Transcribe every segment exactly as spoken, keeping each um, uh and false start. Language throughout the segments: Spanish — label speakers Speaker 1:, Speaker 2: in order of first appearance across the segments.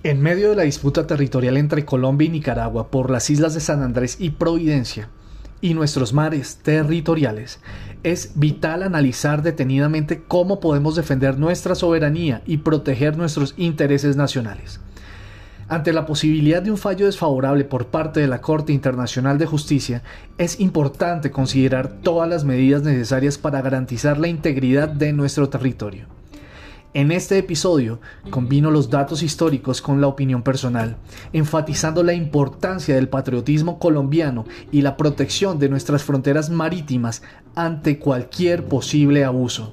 Speaker 1: En medio de la disputa territorial entre Colombia y Nicaragua por las islas de San Andrés y Providencia y nuestros mares territoriales, es vital analizar detenidamente cómo podemos defender nuestra soberanía y proteger nuestros intereses nacionales. Ante la posibilidad de un fallo desfavorable por parte de la Corte Internacional de Justicia, es importante considerar todas las medidas necesarias para garantizar la integridad de nuestro territorio. En este episodio, combino los datos históricos con la opinión personal, enfatizando la importancia del patriotismo colombiano y la protección de nuestras fronteras marítimas ante cualquier posible abuso.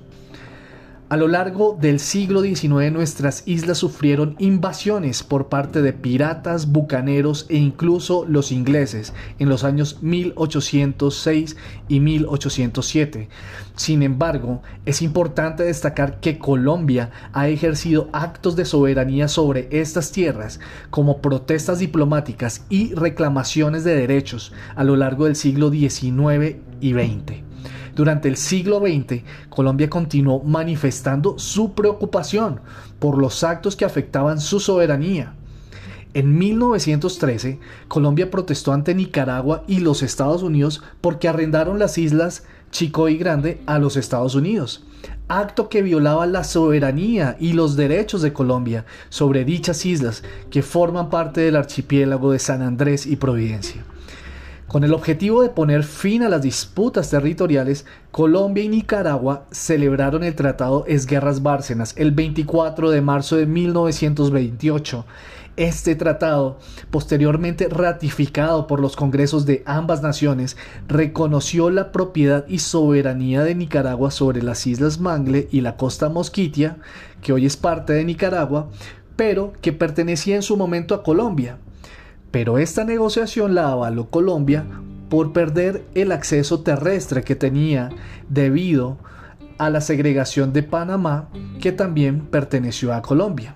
Speaker 1: A lo largo del siglo diecinueve, nuestras islas sufrieron invasiones por parte de piratas, bucaneros e incluso los ingleses en los años mil ochocientos seis y mil ochocientos siete. Sin embargo, es importante destacar que Colombia ha ejercido actos de soberanía sobre estas tierras como protestas diplomáticas y reclamaciones de derechos a lo largo del siglo diecinueve y veinte. Durante el siglo veinte, Colombia continuó manifestando su preocupación por los actos que afectaban su soberanía. En mil novecientos trece, Colombia protestó ante Nicaragua y los Estados Unidos porque arrendaron las islas Chico y Grande a los Estados Unidos, acto que violaba la soberanía y los derechos de Colombia sobre dichas islas que forman parte del archipiélago de San Andrés y Providencia. Con el objetivo de poner fin a las disputas territoriales, Colombia y Nicaragua celebraron el Tratado Esguerras-Bárcenas el veinticuatro de marzo de mil novecientos veintiocho. Este tratado, posteriormente ratificado por los congresos de ambas naciones, reconoció la propiedad y soberanía de Nicaragua sobre las Islas Mangle y la costa Mosquitia, que hoy es parte de Nicaragua, pero que pertenecía en su momento a Colombia. Pero esta negociación la avaló Colombia por perder el acceso terrestre que tenía debido a la segregación de Panamá, que también perteneció a Colombia.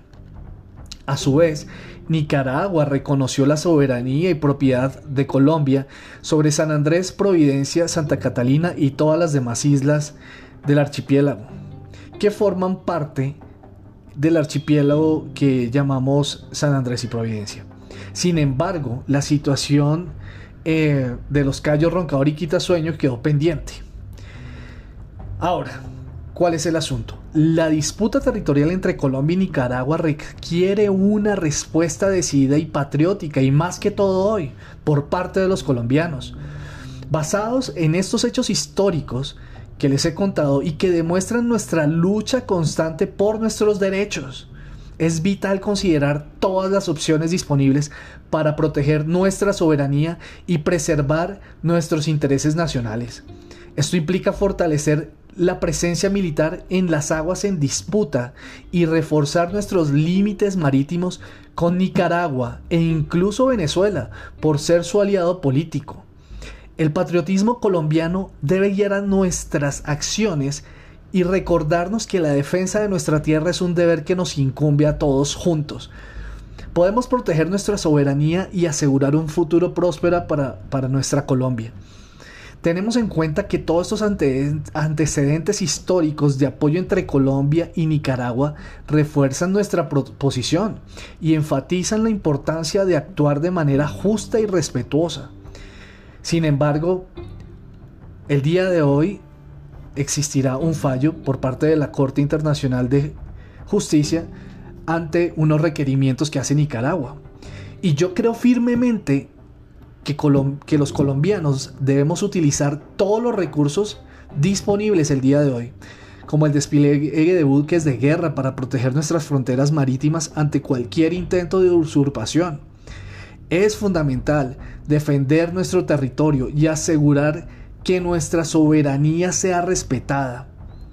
Speaker 1: A su vez, Nicaragua reconoció la soberanía y propiedad de Colombia sobre San Andrés, Providencia, Santa Catalina y todas las demás islas del archipiélago, que forman parte del archipiélago que llamamos San Andrés y Providencia. Sin embargo, la situación eh, de los Cayos Roncador y Quitasueño quedó pendiente. Ahora, ¿cuál es el asunto? La disputa territorial entre Colombia y Nicaragua requiere una respuesta decidida y patriótica, y más que todo hoy, por parte de los colombianos. Basados en estos hechos históricos que les he contado y que demuestran nuestra lucha constante por nuestros derechos, es vital considerar todas las opciones disponibles para proteger nuestra soberanía y preservar nuestros intereses nacionales. Esto implica fortalecer la presencia militar en las aguas en disputa y reforzar nuestros límites marítimos con Nicaragua e incluso Venezuela por ser su aliado político. El patriotismo colombiano debe guiar a nuestras acciones y recordarnos que la defensa de nuestra tierra es un deber que nos incumbe a todos juntos. Podemos proteger nuestra soberanía y asegurar un futuro próspero para, para nuestra Colombia. Tenemos en cuenta que todos estos ante, antecedentes históricos de apoyo entre Colombia y Nicaragua refuerzan nuestra posición y enfatizan la importancia de actuar de manera justa y respetuosa. Sin embargo, el día de hoy existirá un fallo por parte de la Corte Internacional de Justicia ante unos requerimientos que hace Nicaragua. Y yo creo firmemente que, Colom- que los colombianos debemos utilizar todos los recursos disponibles el día de hoy, como el despliegue de buques de guerra para proteger nuestras fronteras marítimas ante cualquier intento de usurpación. Es fundamental defender nuestro territorio y asegurar que nuestra soberanía sea respetada.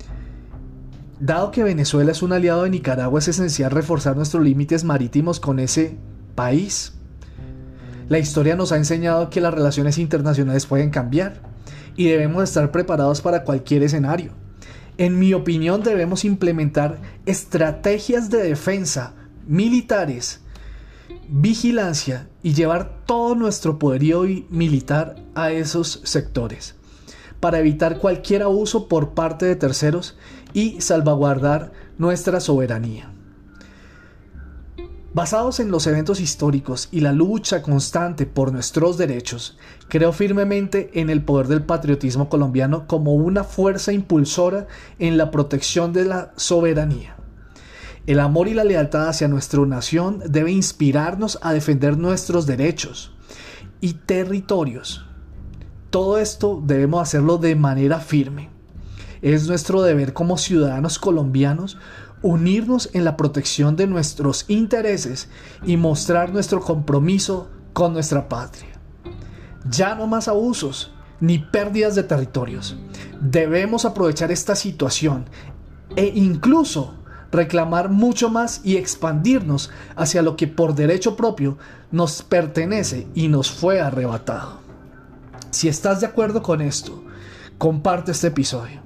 Speaker 1: Dado que Venezuela es un aliado de Nicaragua, es esencial reforzar nuestros límites marítimos con ese país. La historia nos ha enseñado que las relaciones internacionales pueden cambiar y debemos estar preparados para cualquier escenario. En mi opinión, debemos implementar estrategias de defensa militares, vigilancia y llevar todo nuestro poderío militar a esos sectores para evitar cualquier abuso por parte de terceros y salvaguardar nuestra soberanía. Basados en los eventos históricos y la lucha constante por nuestros derechos, creo firmemente en el poder del patriotismo colombiano como una fuerza impulsora en la protección de la soberanía. El amor y la lealtad hacia nuestra nación debe inspirarnos a defender nuestros derechos y territorios. Todo esto debemos hacerlo de manera firme. Es nuestro deber como ciudadanos colombianos unirnos en la protección de nuestros intereses y mostrar nuestro compromiso con nuestra patria. Ya no más abusos ni pérdidas de territorios. Debemos aprovechar esta situación e incluso reclamar mucho más y expandirnos hacia lo que por derecho propio nos pertenece y nos fue arrebatado. Si estás de acuerdo con esto, comparte este episodio.